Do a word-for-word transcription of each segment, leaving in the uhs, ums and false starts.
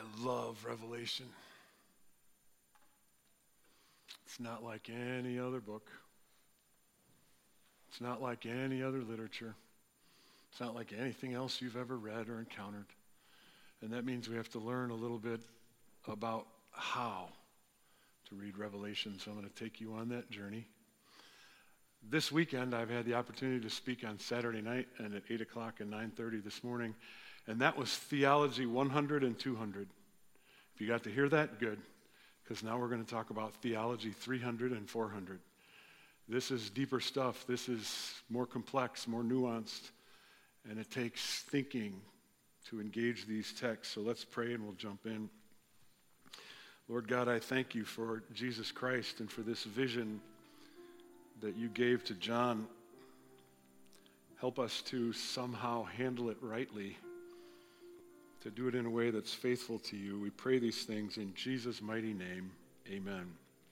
love Revelation. It's not like any other book. It's not like any other literature. It's not like anything else you've ever read or encountered. And that means we have to learn a little bit about how to read Revelation. So I'm going to take you on that journey. This weekend, I've had the opportunity to speak on Saturday night and at eight o'clock and nine thirty this morning. And that was Theology one hundred and two hundred. If you got to hear that, good. Because now we're going to talk about Theology three hundred and four hundred. This is deeper stuff. This is more complex, more nuanced. And it takes thinking to engage these texts. So let's pray and we'll jump in. Lord God, I thank you for Jesus Christ and for this vision that you gave to John. Help us to somehow handle it rightly, to do it in a way that's faithful to you. We pray these things in Jesus' mighty name. Amen.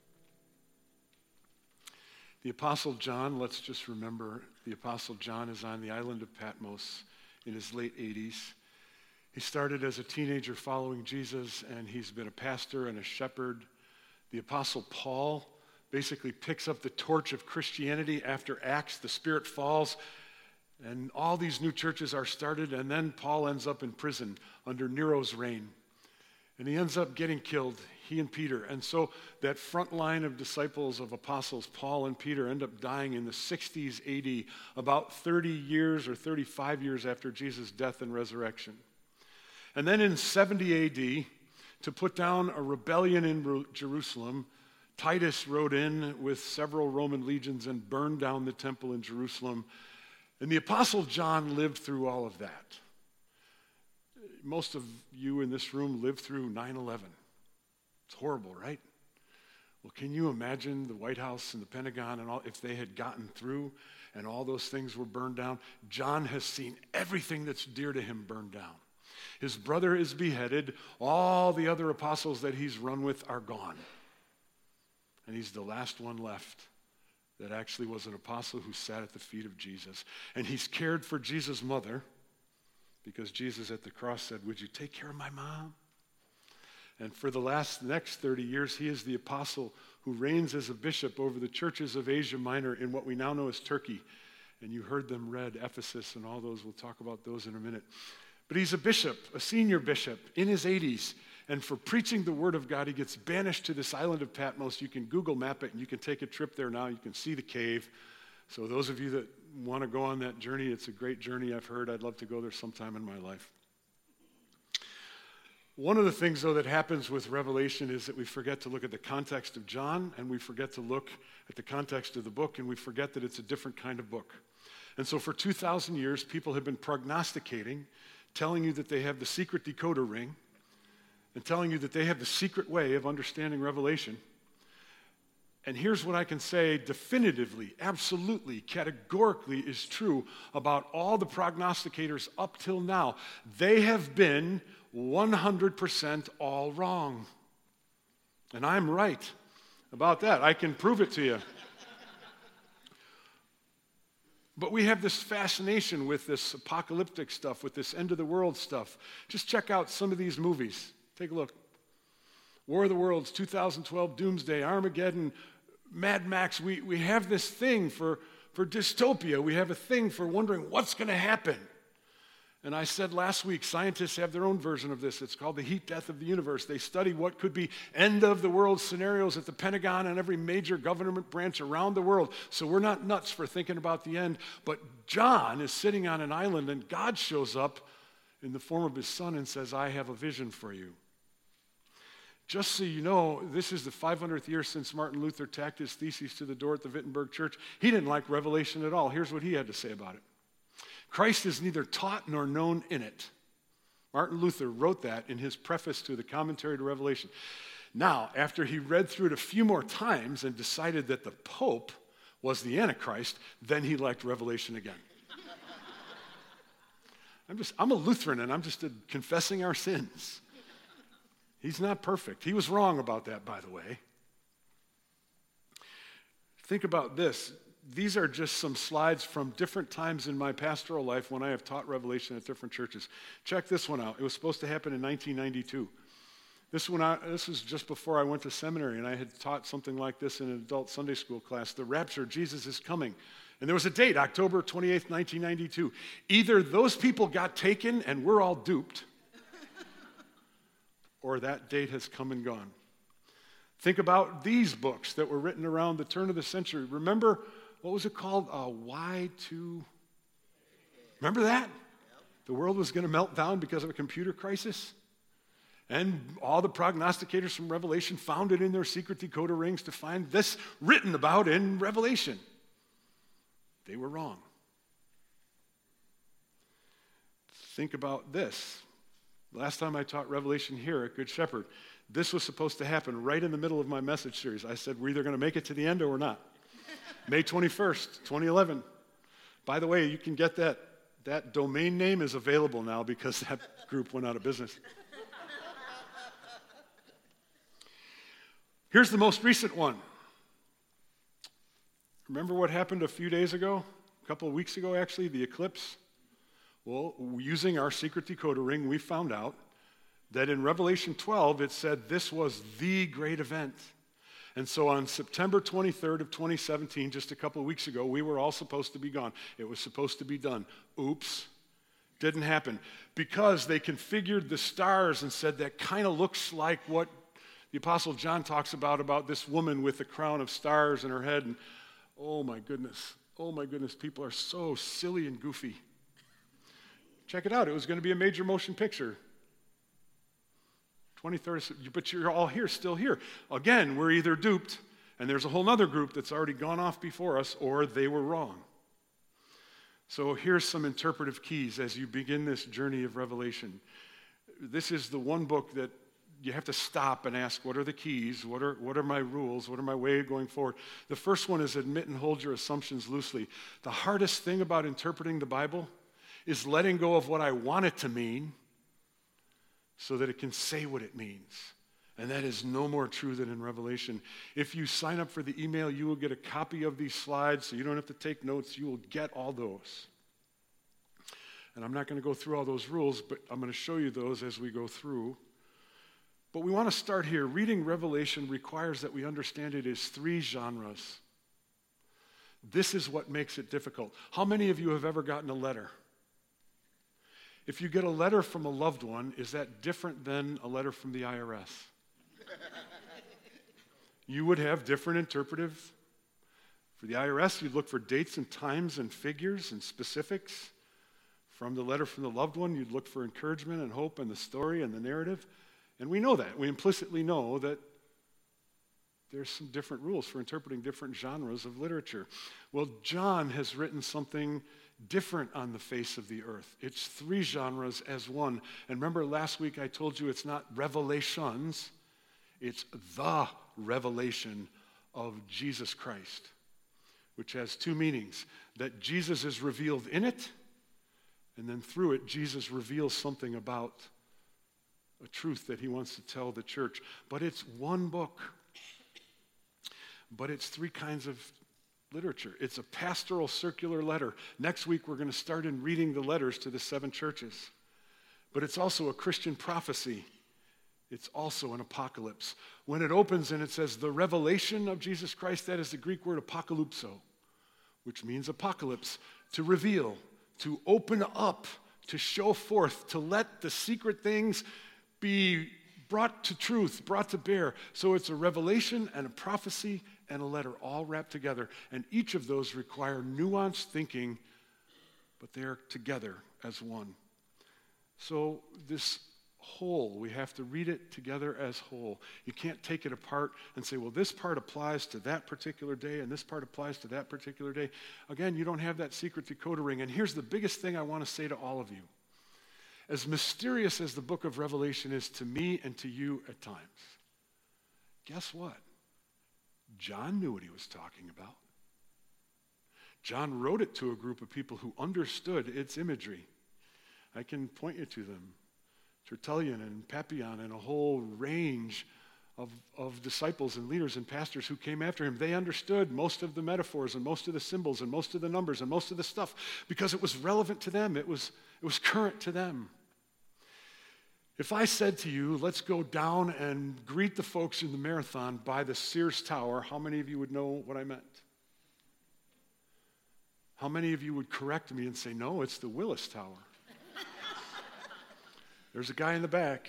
The Apostle John, let's just remember, the Apostle John is on the island of Patmos in his late eighties. He started as a teenager following Jesus, and he's been a pastor and a shepherd. The Apostle Paul basically picks up the torch of Christianity after Acts. The Spirit falls, and all these new churches are started, and then Paul ends up in prison under Nero's reign. And he ends up getting killed, he and Peter. And so that front line of disciples, of apostles, Paul and Peter, end up dying in the sixties A D, about thirty years or thirty-five years after Jesus' death and resurrection. And then in seventy A D, to put down a rebellion in Jerusalem, Titus rode in with several Roman legions and burned down the temple in Jerusalem. And the Apostle John lived through all of that. Most of you in this room lived through nine eleven. It's horrible, right? Well, can you imagine the White House and the Pentagon and all, if they had gotten through and all those things were burned down? John has seen everything that's dear to him burned down. His brother is beheaded. All the other apostles that he's run with are gone. And he's the last one left that actually was an apostle who sat at the feet of Jesus. And he's cared for Jesus' mother because Jesus at the cross said, "Would you take care of my mom?" And for the last next thirty years, he is the apostle who reigns as a bishop over the churches of Asia Minor in what we now know as Turkey. And you heard them read, Ephesus and all those. We'll talk about those in a minute. But he's a bishop, a senior bishop in his eighties. And for preaching the word of God, he gets banished to this island of Patmos. You can Google map it, and you can take a trip there now. You can see the cave. So those of you that want to go on that journey, it's a great journey, I've heard. I'd love to go there sometime in my life. One of the things, though, that happens with Revelation is that we forget to look at the context of John, and we forget to look at the context of the book, and we forget that it's a different kind of book. And so for two thousand years, people have been prognosticating, telling you that they have the secret decoder ring, and telling you that they have the secret way of understanding Revelation. And here's what I can say definitively, absolutely, categorically is true about all the prognosticators up till now. They have been one hundred percent all wrong. And I'm right about that. I can prove it to you. But we have this fascination with this apocalyptic stuff, with this end of the world stuff. Just check out some of these movies. Take a look. War of the Worlds, two thousand twelve, Doomsday, Armageddon, Mad Max. We, we have this thing for, for dystopia. We have a thing for wondering what's going to happen. And I said last week, scientists have their own version of this. It's called the heat death of the universe. They study what could be end of the world scenarios at the Pentagon and every major government branch around the world. So we're not nuts for thinking about the end. But John is sitting on an island, and God shows up in the form of his son and says, "I have a vision for you." Just so you know, this is the five hundredth year since Martin Luther tacked his theses to the door at the Wittenberg Church. He didn't like Revelation at all. Here's what he had to say about it. Christ is neither taught nor known in it. Martin Luther wrote that in his preface to the commentary to Revelation. Now, after he read through it a few more times and decided that the Pope was the Antichrist, then he liked Revelation again. I'm just, I'm a Lutheran, and I'm just uh, confessing our sins. He's not perfect. He was wrong about that, by the way. Think about this. These are just some slides from different times in my pastoral life when I have taught Revelation at different churches. Check this one out. It was supposed to happen in nineteen ninety-two. This, when I, this was just before I went to seminary, and I had taught something like this in an adult Sunday school class. The rapture, Jesus is coming. And there was a date, October twenty-eighth, nineteen ninety-two. Either those people got taken and we're all duped, or that date has come and gone. Think about these books that were written around the turn of the century. Remember, what was it called? Uh, Y two. Remember that? The world was going to melt down because of a computer crisis? And all the prognosticators from Revelation found it in their secret decoder rings to find this written about in Revelation. They were wrong. Think about this. Last time I taught Revelation here at Good Shepherd, this was supposed to happen right in the middle of my message series. I said, we're either going to make it to the end or we're not. May twenty-first, twenty eleven. By the way, you can get that. That domain name is available now because that group went out of business. Here's the most recent one. Remember what happened a few days ago? A couple of weeks ago, actually, the eclipse? Well, using our secret decoder ring, we found out that in Revelation twelve, it said this was the great event. And so on September twenty-third of twenty seventeen, just a couple of weeks ago, we were all supposed to be gone. It was supposed to be done. Oops. Didn't happen. Because they configured the stars and said that kind of looks like what the Apostle John talks about, about this woman with a crown of stars in her head. And oh my goodness, oh my goodness, people are so silly and goofy. Check it out. It was going to be a major motion picture. twenty-third, but you're all here, still here. Again, we're either duped, and there's a whole other group that's already gone off before us, or they were wrong. So here's some interpretive keys as you begin this journey of Revelation. This is the one book that you have to stop and ask, what are the keys? What are, what are my rules? What are my way of going forward? The first one is admit and hold your assumptions loosely. The hardest thing about interpreting the Bible is letting go of what I want it to mean so that it can say what it means. And that is no more true than in Revelation. If you sign up for the email, you will get a copy of these slides, so you don't have to take notes. You will get all those. And I'm not going to go through all those rules, but I'm going to show you those as we go through. But we want to start here. Reading Revelation requires that we understand it is three genres. This is what makes it difficult. How many of you have ever gotten a letter? If you get a letter from a loved one, is that different than a letter from the I R S? You would have different interpretive. For the I R S, you'd look for dates and times and figures and specifics. From the letter from the loved one, you'd look for encouragement and hope and the story and the narrative. And we know that. We implicitly know that there's some different rules for interpreting different genres of literature. Well, John has written something different on the face of the earth. It's three genres as one. And remember last week I told you it's not revelations, it's the revelation of Jesus Christ, which has two meanings. That Jesus is revealed in it, and then through it, Jesus reveals something about a truth that he wants to tell the church. But it's one book. But it's three kinds of literature. It's a pastoral circular letter. Next week, we're going to start in reading the letters to the seven churches. But it's also a Christian prophecy. It's also an apocalypse. When it opens and it says the revelation of Jesus Christ, that is the Greek word apokalypso, which means apocalypse, to reveal, to open up, to show forth, to let the secret things be brought to truth, brought to bear. So it's a revelation and a prophecy and a letter all wrapped together. And each of those require nuanced thinking, but they're together as one. So this whole, we have to read it together as whole. You can't take it apart and say, well, this part applies to that particular day and this part applies to that particular day. Again, you don't have that secret decoder ring. And here's the biggest thing I want to say to all of you. As mysterious as the book of Revelation is to me and to you at times, guess what? John knew what he was talking about. John wrote it to a group of people who understood its imagery. I can point you to them. Tertullian and Papillon and a whole range of, of disciples and leaders and pastors who came after him. They understood most of the metaphors and most of the symbols and most of the numbers and most of the stuff because it was relevant to them. It was, it was current to them. If I said to you, let's go down and greet the folks in the marathon by the Sears Tower, how many of you would know what I meant? How many of you would correct me and say, no, it's the Willis Tower? There's a guy in the back.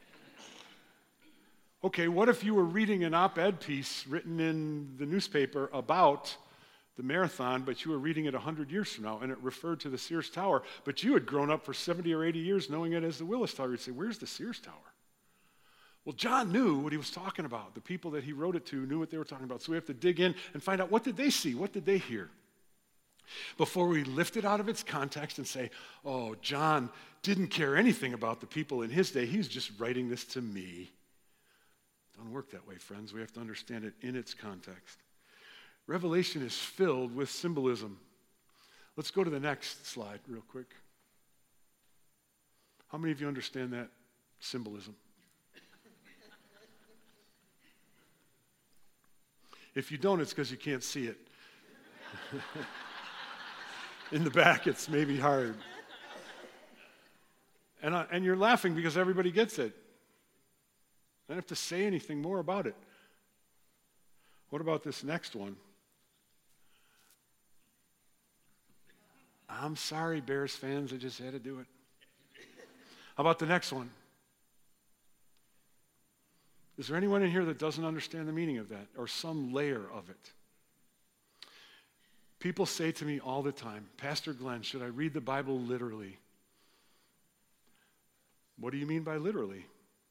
Okay, what if you were reading an op-ed piece written in the newspaper about the marathon, but you were reading it one hundred years from now, and it referred to the Sears Tower, but you had grown up for seventy or eighty years knowing it as the Willis Tower? You'd say, where's the Sears Tower? Well, John knew what he was talking about. The people that he wrote it to knew what they were talking about. So we have to dig in and find out, what did they see? What did they hear? Before we lift it out of its context and say, oh, John didn't care anything about the people in his day. He was just writing this to me. It doesn't work that way, friends. We have to understand it in its context. Revelation is filled with symbolism. Let's go to the next slide real quick. How many of you understand that symbolism? If you don't, it's because you can't see it. In the back, it's maybe hard. And, I, and you're laughing because everybody gets it. I don't have to say anything more about it. What about this next one? I'm sorry, Bears fans, I just had to do it. How about the next one? Is there anyone in here that doesn't understand the meaning of that, or some layer of it? People say to me all the time, Pastor Glenn, should I read the Bible literally? What do you mean by literally?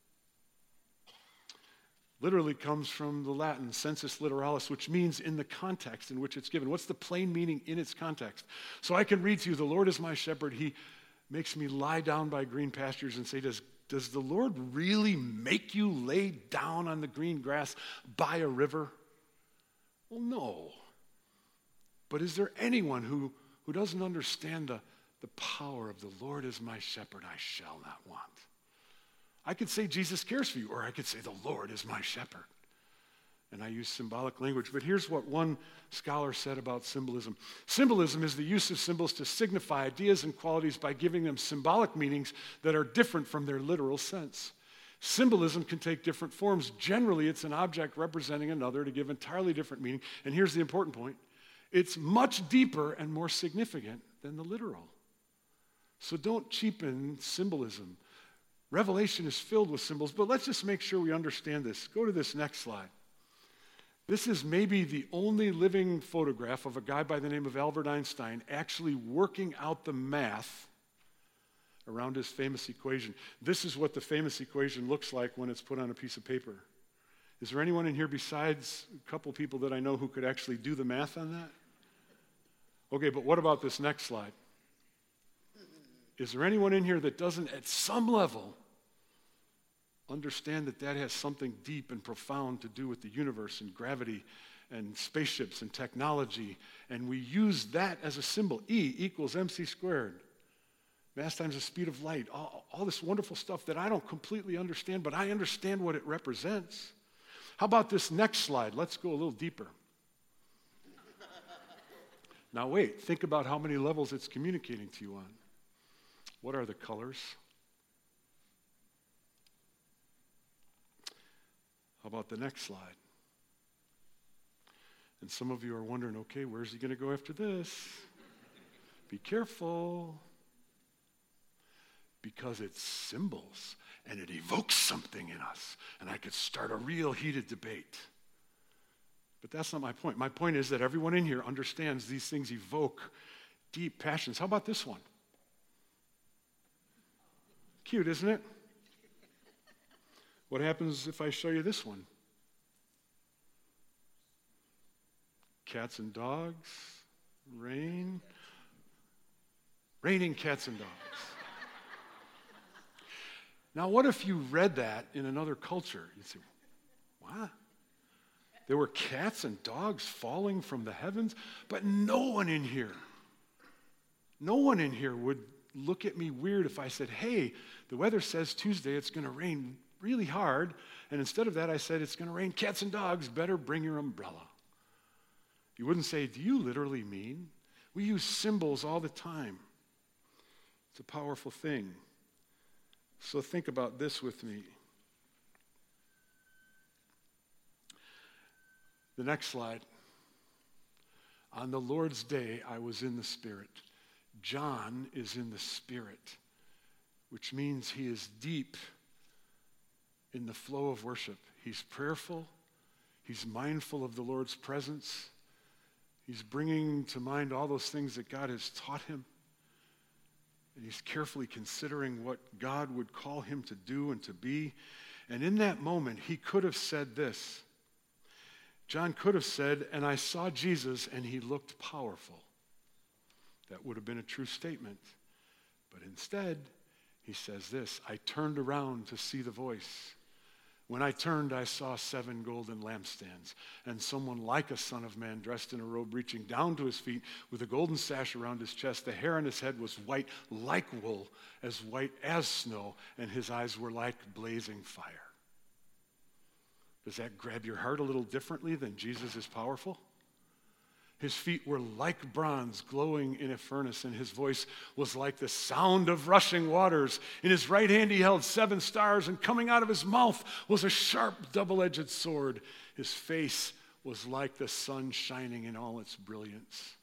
Literally comes from the Latin sensus literalis, which means in the context in which it's given. What's the plain meaning in its context? So I can read to you, the Lord is my shepherd. He makes me lie down by green pastures, and say, does, does the Lord really make you lay down on the green grass by a river? Well, no. But is there anyone who, who doesn't understand the, the power of the Lord is my shepherd, I shall not want? I could say Jesus cares for you, or I could say the Lord is my shepherd. And I use symbolic language. But here's what one scholar said about symbolism. Symbolism is the use of symbols to signify ideas and qualities by giving them symbolic meanings that are different from their literal sense. Symbolism can take different forms. Generally, it's an object representing another to give entirely different meaning. And here's the important point. It's much deeper and more significant than the literal. So don't cheapen symbolism. Revelation is filled with symbols, but let's just make sure we understand this. Go to this next slide. This is maybe the only living photograph of a guy by the name of Albert Einstein actually working out the math around his famous equation. This is what the famous equation looks like when it's put on a piece of paper. Is there anyone in here besides a couple people that I know who could actually do the math on that? Okay, but what about this next slide? Is there anyone in here that doesn't, at some level, understand that that has something deep and profound to do with the universe and gravity and spaceships and technology? And we use that as a symbol. E equals mc squared. Mass times the speed of light. All, all this wonderful stuff that I don't completely understand, but I understand what it represents. How about this next slide? Let's go a little deeper. Now wait, think about how many levels it's communicating to you on. What are the colors? How about the next slide? And some of you are wondering, okay, where's he going to go after this? Be careful. Because it's symbols, and it evokes something in us. And I could start a real heated debate. But that's not my point. My point is that everyone in here understands these things evoke deep passions. How about this one? Cute, isn't it? What happens if I show you this one? Cats and dogs, rain, raining cats and dogs. Now, what if you read that in another culture? You'd say, what? There were cats and dogs falling from the heavens? But no one in here, no one in here would look at me weird if I said, hey, the weather says Tuesday it's going to rain really hard, and instead of that I said it's going to rain cats and dogs, better bring your umbrella. You wouldn't say, do you literally mean? We use symbols all the time. It's a powerful thing. So think about this with me. The next slide. On the Lord's day, I was in the Spirit. John is in the Spirit, which means he is deep in the flow of worship. He's prayerful. He's mindful of the Lord's presence. He's bringing to mind all those things that God has taught him. And he's carefully considering what God would call him to do and to be. And in that moment, he could have said this. John could have said, and I saw Jesus and he looked powerful. That would have been a true statement. But instead, he says this, I turned around to see the voice. When I turned, I saw seven golden lampstands, and someone like a son of man dressed in a robe reaching down to his feet with a golden sash around his chest. The hair on his head was white like wool, as white as snow, and his eyes were like blazing fire. Does that grab your heart a little differently than Jesus is powerful? His feet were like bronze glowing in a furnace, and his voice was like the sound of rushing waters. In his right hand he held seven stars, and coming out of his mouth was a sharp double-edged sword. His face was like the sun shining in all its brilliance.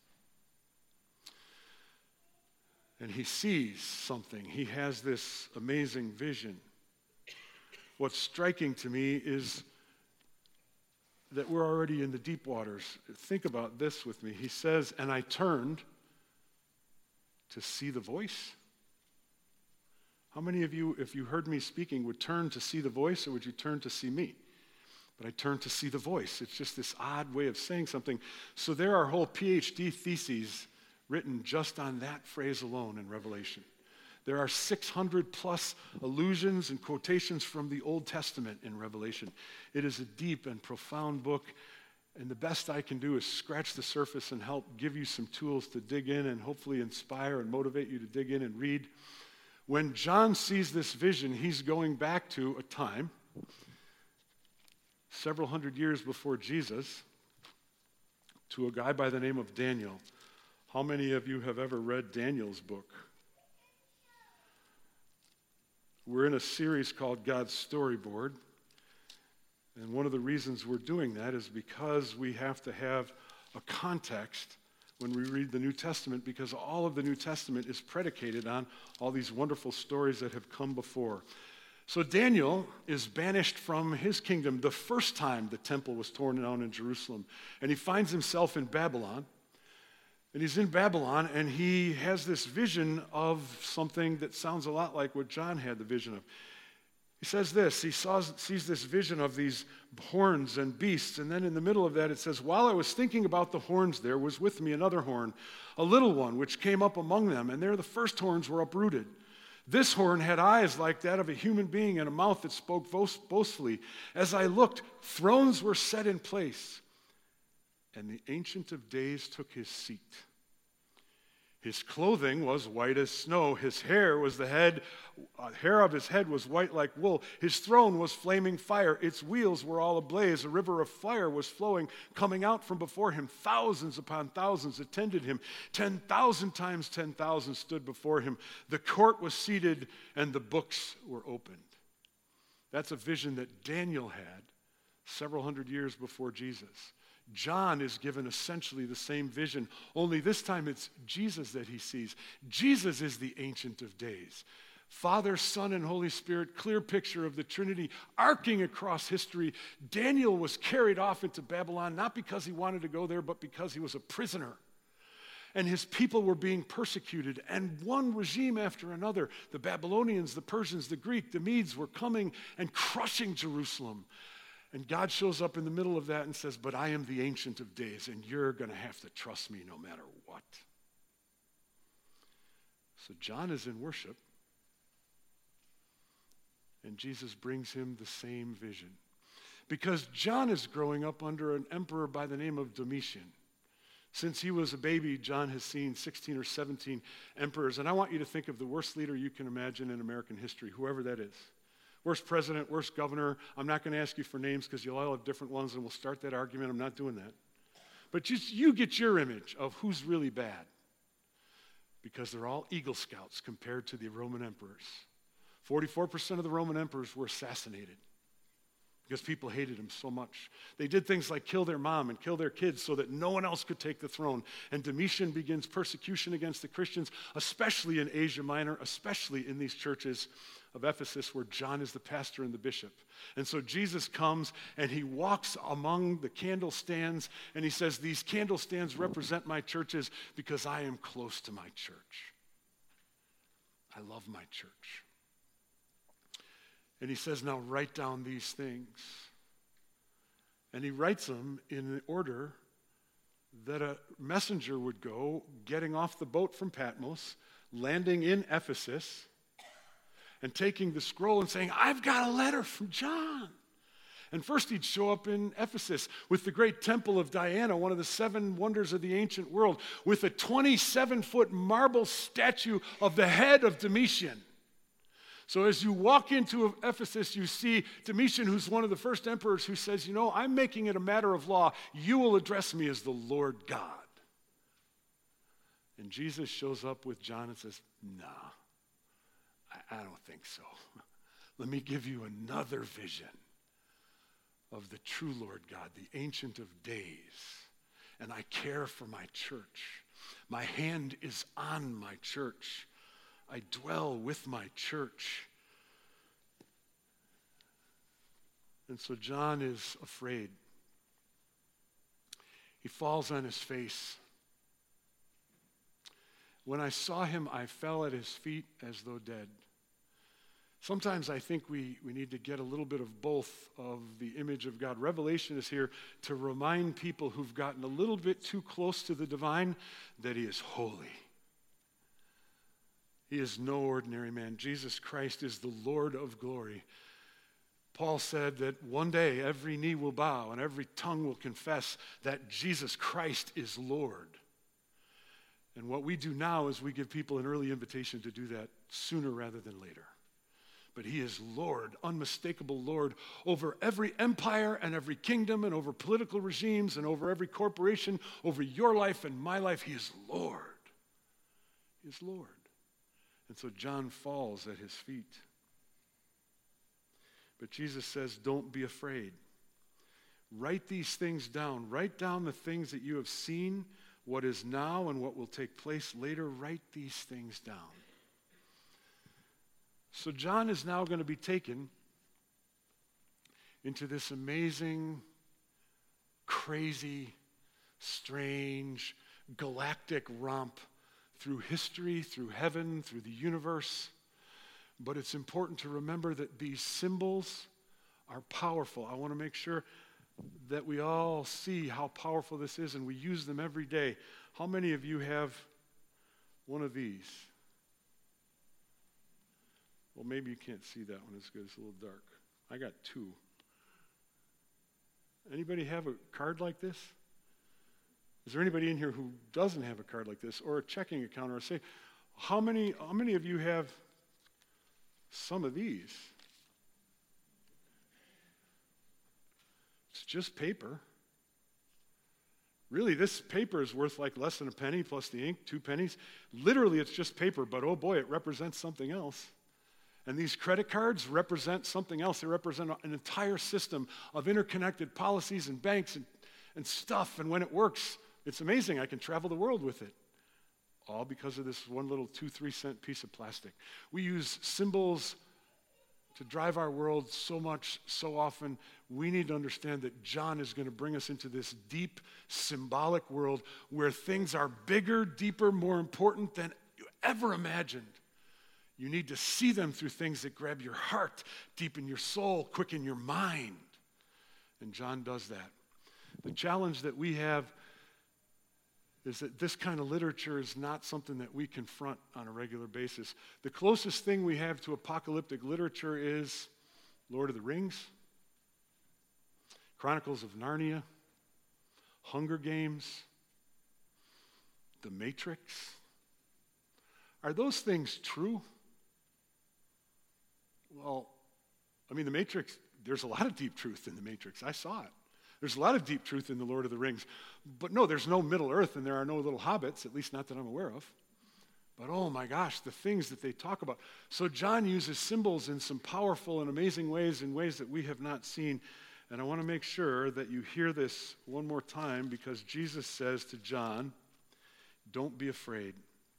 And he sees something. He has this amazing vision. What's striking to me is that we're already in the deep waters. Think about this with me. He says, and I turned to see the voice. How many of you, if you heard me speaking, would turn to see the voice, or would you turn to see me? But I turned to see the voice. It's just this odd way of saying something. So there are whole P H D theses written just on that phrase alone in Revelation. There are six hundred plus allusions and quotations from the Old Testament in Revelation. It is a deep and profound book, and the best I can do is scratch the surface and help give you some tools to dig in and hopefully inspire and motivate you to dig in and read. When John sees this vision, he's going back to a time several hundred years before Jesus to a guy by the name of Daniel. How many of you have ever read Daniel's book? We're in a series called God's Storyboard, and one of the reasons we're doing that is because we have to have a context when we read the New Testament, because all of the New Testament is predicated on all these wonderful stories that have come before. So Daniel is banished from his kingdom the first time the temple was torn down in Jerusalem, and he finds himself in Babylon. And he's in Babylon, and he has this vision of something that sounds a lot like what John had the vision of. He says this, he saw, sees this vision of these horns and beasts, and then in the middle of that it says, while I was thinking about the horns, there was with me another horn, a little one, which came up among them, and there the first horns were uprooted. This horn had eyes like that of a human being and a mouth that spoke boastfully. As I looked, thrones were set in place, and the Ancient of Days took his seat. His clothing was white as snow. His hair was the head, uh, hair of his head was white like wool. His throne was flaming fire. Its wheels were all ablaze. A river of fire was flowing, coming out from before him. Thousands upon thousands attended him. Ten thousand times ten thousand stood before him. The court was seated, and the books were opened. That's a vision that Daniel had several hundred years before Jesus. John is given essentially the same vision, only this time it's Jesus that he sees. Jesus is the Ancient of Days. Father, Son, and Holy Spirit, clear picture of the Trinity arcing across history. Daniel was carried off into Babylon, not because he wanted to go there, but because he was a prisoner. And his people were being persecuted, and one regime after another, the Babylonians, the Persians, the Greek, the Medes, were coming and crushing Jerusalem. And God shows up in the middle of that and says, but I am the Ancient of Days, and you're going to have to trust me no matter what. So John is in worship, and Jesus brings him the same vision. Because John is growing up under an emperor by the name of Domitian. Since he was a baby, John has seen sixteen or seventeen emperors, and I want you to think of the worst leader you can imagine in American history, whoever that is. Worst president, worst governor. I'm not going to ask you for names because you'll all have different ones, and we'll start that argument. I'm not doing that. But just you get your image of who's really bad, because they're all Eagle Scouts compared to the Roman emperors. forty-four percent of the Roman emperors were assassinated because people hated him so much. They did things like kill their mom and kill their kids so that no one else could take the throne. And Domitian begins persecution against the Christians, especially in Asia Minor, especially in these churches of Ephesus where John is the pastor and the bishop. And so Jesus comes and he walks among the candle stands and he says, these candle stands represent my churches because I am close to my church. I love my church. And he says, now write down these things. And he writes them in the order that a messenger would go, getting off the boat from Patmos, landing in Ephesus, and taking the scroll and saying, I've got a letter from John. And first he'd show up in Ephesus with the great temple of Diana, one of the seven wonders of the ancient world, with a twenty-seven-foot marble statue of the head of Domitian. So as you walk into Ephesus, you see Domitian, who's one of the first emperors, who says, you know, I'm making it a matter of law. You will address me as the Lord God. And Jesus shows up with John and says, nah, I, I don't think so. Let me give you another vision of the true Lord God, the Ancient of Days. And I care for my church. My hand is on my church. I dwell with my church. And so John is afraid. He falls on his face. When I saw him, I fell at his feet as though dead. Sometimes I think we, we need to get a little bit of both of the image of God. Revelation is here to remind people who've gotten a little bit too close to the divine that he is holy. He is no ordinary man. Jesus Christ is the Lord of glory. Paul said that one day every knee will bow and every tongue will confess that Jesus Christ is Lord. And what we do now is we give people an early invitation to do that sooner rather than later. But he is Lord, unmistakable Lord, over every empire and every kingdom and over political regimes and over every corporation, over your life and my life. He is Lord. He is Lord. And so John falls at his feet. But Jesus says, don't be afraid. Write these things down. Write down the things that you have seen, what is now and what will take place later. Write these things down. So John is now going to be taken into this amazing, crazy, strange, galactic romp through history, through heaven, through the universe. But it's important to remember that these symbols are powerful. I want to make sure that we all see how powerful this is, and we use them every day. How many of you have one of these? Well, maybe you can't see that one as good. It's a little dark. I got two. Anybody have a card like this? Is there anybody in here who doesn't have a card like this, or a checking account, or say, how many, how many of you have some of these? It's just paper. Really, this paper is worth like less than a penny plus the ink, two pennies. Literally, it's just paper, but oh boy, it represents something else. And these credit cards represent something else. They represent an entire system of interconnected policies and banks and, and stuff. And when it works, it's amazing. I can travel the world with it. All because of this one little two, three cent piece of plastic. We use symbols to drive our world so much, so often. We need to understand that John is going to bring us into this deep, symbolic world where things are bigger, deeper, more important than you ever imagined. You need to see them through things that grab your heart, deepen your soul, quicken your mind. And John does that. The challenge that we have is that this kind of literature is not something that we confront on a regular basis. The closest thing we have to apocalyptic literature is Lord of the Rings, Chronicles of Narnia, Hunger Games, The Matrix. Are those things true? Well, I mean, The Matrix, there's a lot of deep truth in The Matrix. I saw it. There's a lot of deep truth in The Lord of the Rings. But no, there's no Middle Earth and there are no little hobbits, at least not that I'm aware of. But oh my gosh, the things that they talk about. So John uses symbols in some powerful and amazing ways, in ways that we have not seen. And I want to make sure that you hear this one more time, because Jesus says to John, don't be afraid.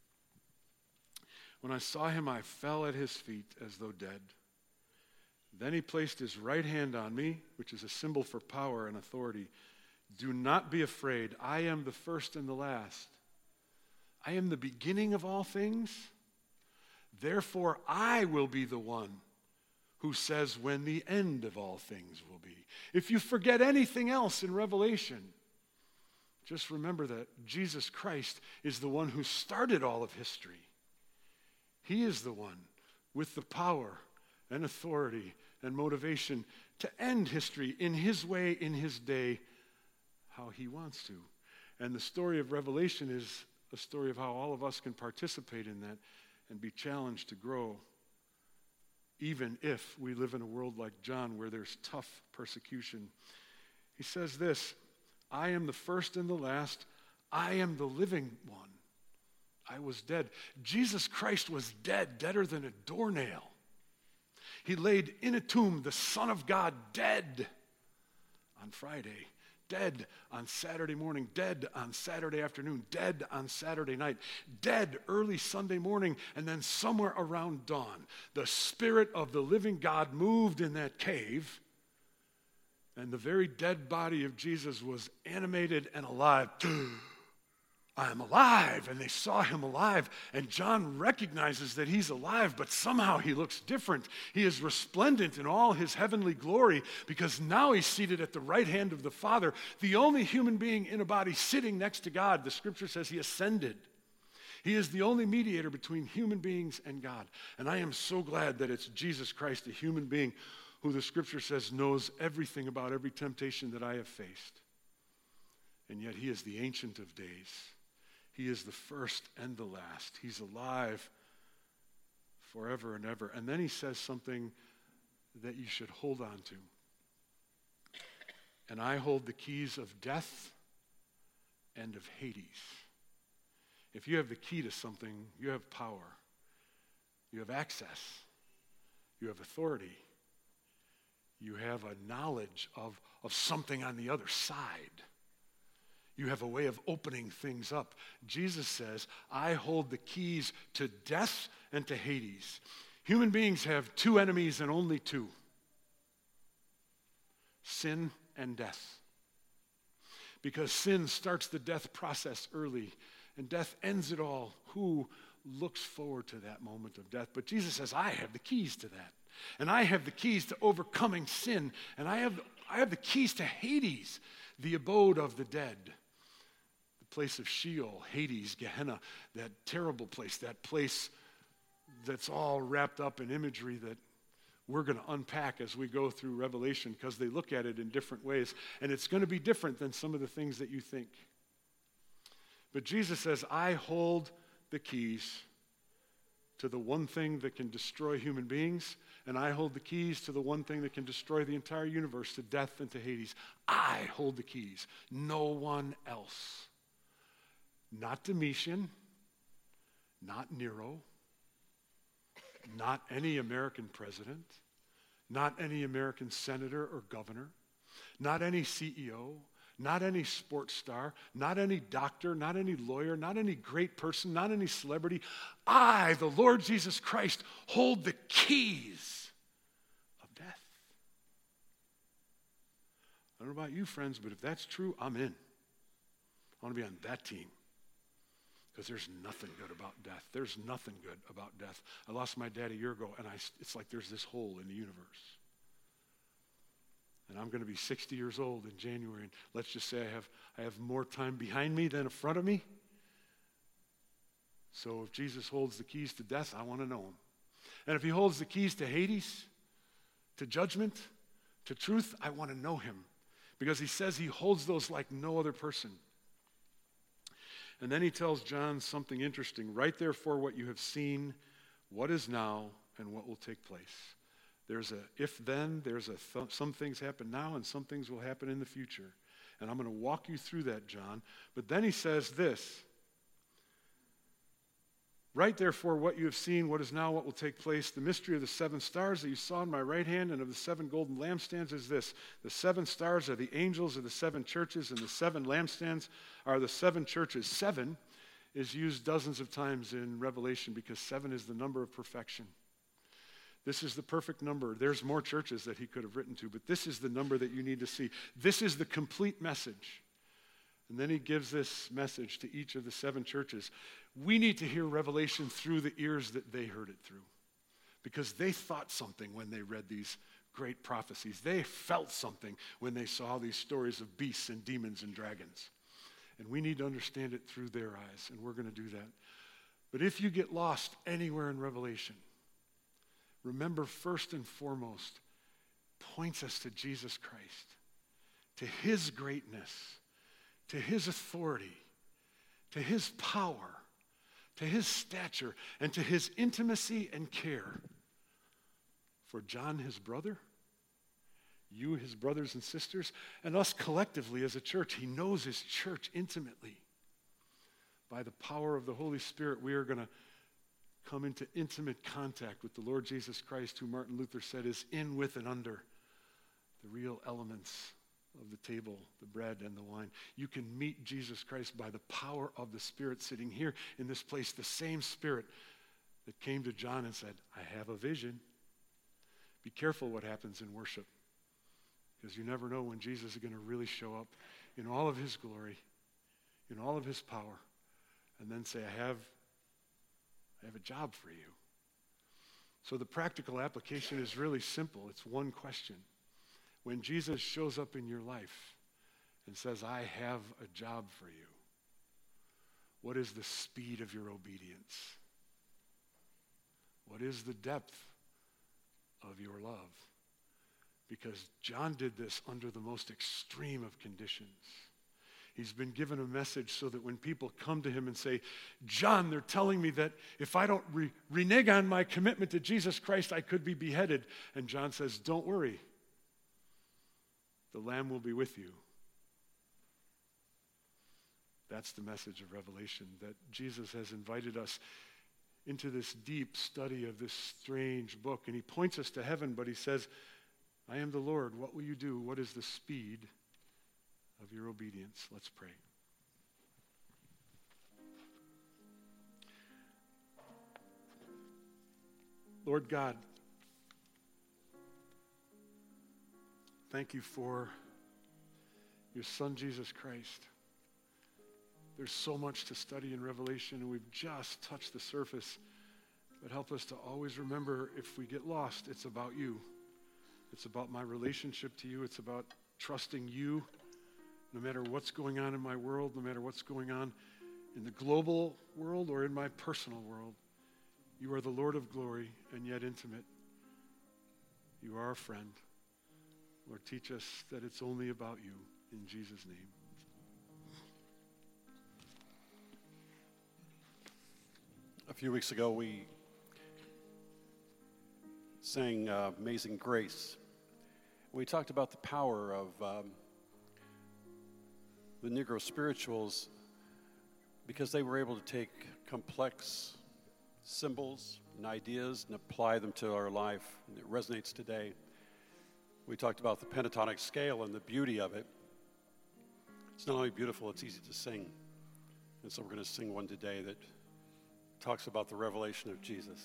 When I saw him, I fell at his feet as though dead. Then he placed his right hand on me, which is a symbol for power and authority. Do not be afraid. I am the first and the last. I am the beginning of all things. Therefore, I will be the one who says when the end of all things will be. If you forget anything else in Revelation, just remember that Jesus Christ is the one who started all of history. He is the one with the power and authority and motivation to end history in his way, in his day, how he wants to. And the story of Revelation is a story of how all of us can participate in that and be challenged to grow, even if we live in a world like John where there's tough persecution. He says this, I am the first and the last. I am the living one. I was dead. Jesus Christ was dead, deader than a doornail. He laid in a tomb, the Son of God, dead on Friday, dead on Saturday morning, dead on Saturday afternoon, dead on Saturday night, dead early Sunday morning, and then somewhere around dawn, the Spirit of the living God moved in that cave, and the very dead body of Jesus was animated and alive. I am alive. And they saw him alive. And John recognizes that he's alive, but somehow he looks different. He is resplendent in all his heavenly glory, because now he's seated at the right hand of the Father, the only human being in a body sitting next to God. The scripture says he ascended. He is the only mediator between human beings and God. And I am so glad that it's Jesus Christ, a human being, who the scripture says knows everything about every temptation that I have faced. And yet he is the Ancient of Days. He is the first and the last. He's alive forever and ever. And then he says something that you should hold on to. And I hold the keys of death and of Hades. If you have the key to something, you have power. You have access. You have authority. You have a knowledge of, of something on the other side. You have a way of opening things up. Jesus says, I hold the keys to death and to Hades. Human beings have two enemies and only two. Sin and death. Because sin starts the death process early, and death ends it all. Who looks forward to that moment of death? But Jesus says, I have the keys to that. And I have the keys to overcoming sin. And I have, I have the keys to Hades, the abode of the dead. Place of Sheol, Hades, Gehenna, that terrible place, that place that's all wrapped up in imagery that we're going to unpack as we go through Revelation, because they look at it in different ways, and it's going to be different than some of the things that you think. But Jesus says, I hold the keys to the one thing that can destroy human beings, and I hold the keys to the one thing that can destroy the entire universe, to death and to Hades. I hold the keys, no one else. Not Domitian, not Nero, not any American president, not any American senator or governor, not any C E O, not any sports star, not any doctor, not any lawyer, not any great person, not any celebrity. I, the Lord Jesus Christ, hold the keys of death. I don't know about you, friends, but if that's true, I'm in. I want to be on that team. Because there's nothing good about death. There's nothing good about death. I lost my dad a year ago, and I, it's like there's this hole in the universe. And I'm going to be sixty years old in January, and let's just say I have, I have more time behind me than in front of me. So if Jesus holds the keys to death, I want to know him. And if he holds the keys to Hades, to judgment, to truth, I want to know him. Because he says he holds those like no other person. And then he tells John something interesting. Write therefore what you have seen, what is now, and what will take place. There's a if then, there's a th- some things happen now and some things will happen in the future. And I'm going to walk you through that, John. But then he says this. Write therefore what you have seen, what is now, what will take place. The mystery of the seven stars that you saw in my right hand and of the seven golden lampstands is this. The seven stars are the angels of the seven churches, and the seven lampstands are the seven churches. Seven is used dozens of times in Revelation because seven is the number of perfection. This is the perfect number. There's more churches that he could have written to, but this is the number that you need to see. This is the complete message. And then he gives this message to each of the seven churches. We need to hear Revelation through the ears that they heard it through, because they thought something when they read these great prophecies. They felt something when they saw these stories of beasts and demons and dragons. And we need to understand it through their eyes, and we're going to do that. But if you get lost anywhere in Revelation, remember first and foremost, points us to Jesus Christ, to his greatness, to his authority, to his power, to his stature, and to his intimacy and care for John, his brother, you, his brothers and sisters, and us collectively as a church. He knows his church intimately. By the power of the Holy Spirit, we are going to come into intimate contact with the Lord Jesus Christ, who Martin Luther said is in, with, and under the real elements of the table, the bread and the wine. You can meet Jesus Christ by the power of the Spirit sitting here in this place, the same Spirit that came to John and said, I have a vision. Be careful what happens in worship, because you never know when Jesus is going to really show up in all of his glory, in all of his power, and then say, I have, I have a job for you. So the practical application is really simple. It's one question. When Jesus shows up in your life and says, I have a job for you, what is the speed of your obedience? What is the depth of your love? Because John did this under the most extreme of conditions. He's been given a message so that when people come to him and say, John, they're telling me that if I don't re- renege on my commitment to Jesus Christ, I could be beheaded. And John says, don't worry. The Lamb will be with you. That's the message of Revelation, that Jesus has invited us into this deep study of this strange book. And he points us to heaven, but he says, I am the Lord. What will you do? What is the speed of your obedience? Let's pray. Lord God, thank you for your Son, Jesus Christ. There's so much to study in Revelation, and we've just touched the surface. But help us to always remember, if we get lost, it's about you. It's about my relationship to you. It's about trusting you no matter what's going on in my world, no matter what's going on in the global world or in my personal world. You are the Lord of glory and yet intimate. You are our friend. Lord, teach us that it's only about you. In Jesus' name. A few weeks ago, we sang uh, Amazing Grace. We talked about the power of um, the Negro spirituals, because they were able to take complex symbols and ideas and apply them to our life, and it resonates today. We talked about the pentatonic scale and the beauty of it. It's not only beautiful, it's easy to sing. And so we're going to sing one today that talks about the revelation of Jesus.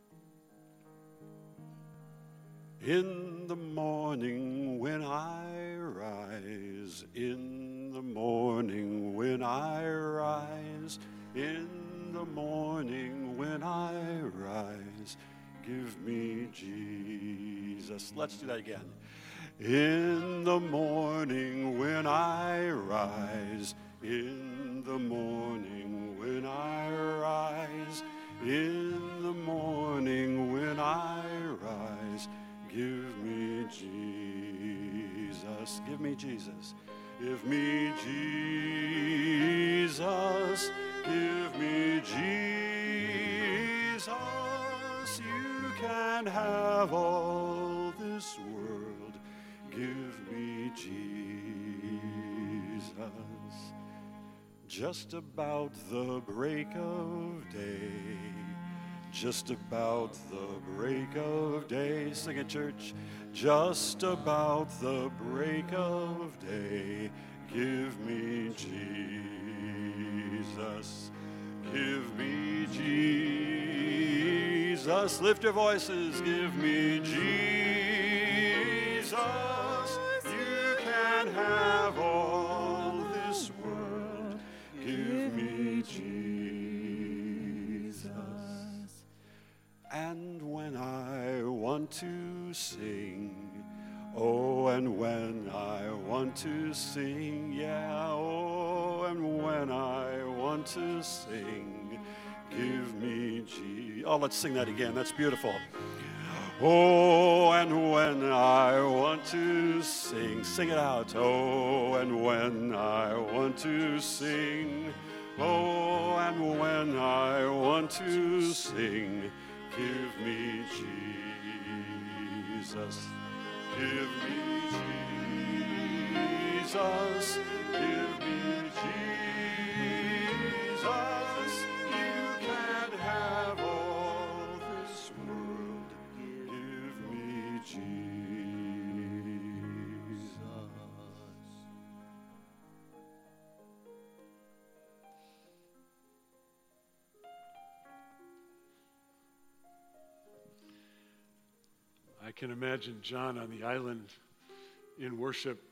In the morning when I rise, in the morning when I rise, in the morning when I rise, give me Jesus. Let's do that again. In the morning when I rise, in the morning when I rise, in the morning when I rise, give me Jesus. Give me Jesus. Give me Jesus. Give me Jesus. You can have all this world. Give me Jesus. just about the break of day. Just about the break of day. Sing it, church. Just about the break of day. Give me Jesus. Give me Jesus. Lift your voices. Give me Jesus. You can have all this world. Give me Jesus. And when I want to sing, oh, and when I want to sing, yeah, oh, and when I want to sing, give me Jesus. Oh, let's sing that again. That's beautiful. Oh, and when I want to sing, sing it out. Oh, and when I want to sing, oh, and when I want to sing, give me Jesus. Give me Jesus. Give me Jesus. You can have all this world. Give me Jesus. I can imagine John on the island in worship